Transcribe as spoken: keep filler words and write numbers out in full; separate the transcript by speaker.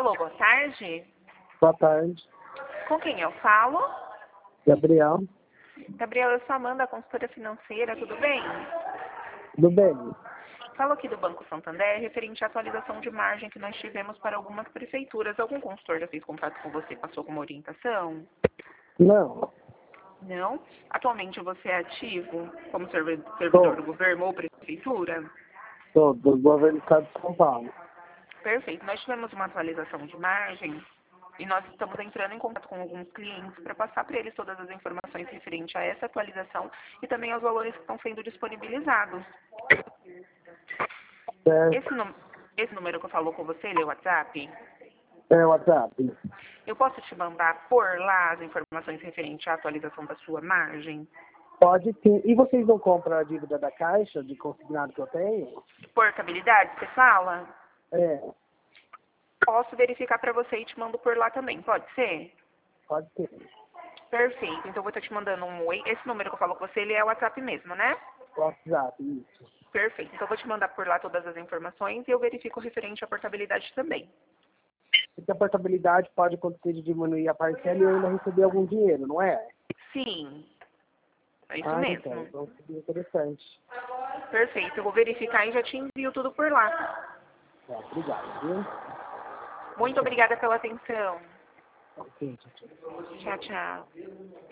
Speaker 1: Alô, boa tarde.
Speaker 2: Boa tarde,
Speaker 1: Com quem eu falo?
Speaker 2: Gabriel.
Speaker 1: Gabriel, eu sou Amanda, consultora financeira, tudo bem?
Speaker 2: Tudo bem?
Speaker 1: Falo aqui do Banco Santander, referente à atualização de margem que nós tivemos para algumas prefeituras. Algum consultor já fez contato com você, passou com uma orientação?
Speaker 2: Não,
Speaker 1: Não? Atualmente você é ativo como servi- servidor do
Speaker 2: tô,
Speaker 1: governo ou prefeitura?
Speaker 2: tô do governo do estado de São Paulo.
Speaker 1: Perfeito. Nós tivemos uma atualização de margem e nós estamos entrando em contato com alguns clientes para passar para eles todas as informações referentes a essa atualização e também aos valores que estão sendo disponibilizados.
Speaker 2: Certo?
Speaker 1: Esse, num- esse número que eu falo com você, ele é o WhatsApp?
Speaker 2: É o WhatsApp.
Speaker 1: Eu posso te mandar por lá as informações referentes à atualização da sua margem?
Speaker 2: Pode sim. E vocês não compram a dívida da Caixa, de consignado que eu tenho?
Speaker 1: Portabilidade, você fala?
Speaker 2: É,
Speaker 1: Posso verificar para você e te mando por lá também, pode ser?
Speaker 2: pode ser.
Speaker 1: Perfeito. Então eu vou estar te mandando um oi. Esse número que eu falo com você, ele é o WhatsApp mesmo, né?
Speaker 2: WhatsApp, isso.
Speaker 1: Perfeito. Então eu vou te mandar por lá todas as informações e eu verifico referente à portabilidade também.
Speaker 2: Porque a portabilidade pode acontecer de diminuir a parcela e eu ainda receber algum dinheiro, não é?
Speaker 1: Sim, é isso
Speaker 2: Ah, então,
Speaker 1: mesmo.
Speaker 2: então seria interessante.
Speaker 1: Perfeito. Eu vou verificar e já te envio tudo por lá.
Speaker 2: Tá, obrigado, viu?
Speaker 1: Muito obrigada pela atenção.
Speaker 2: Ok, tchau, tchau.
Speaker 1: Tchau, tchau.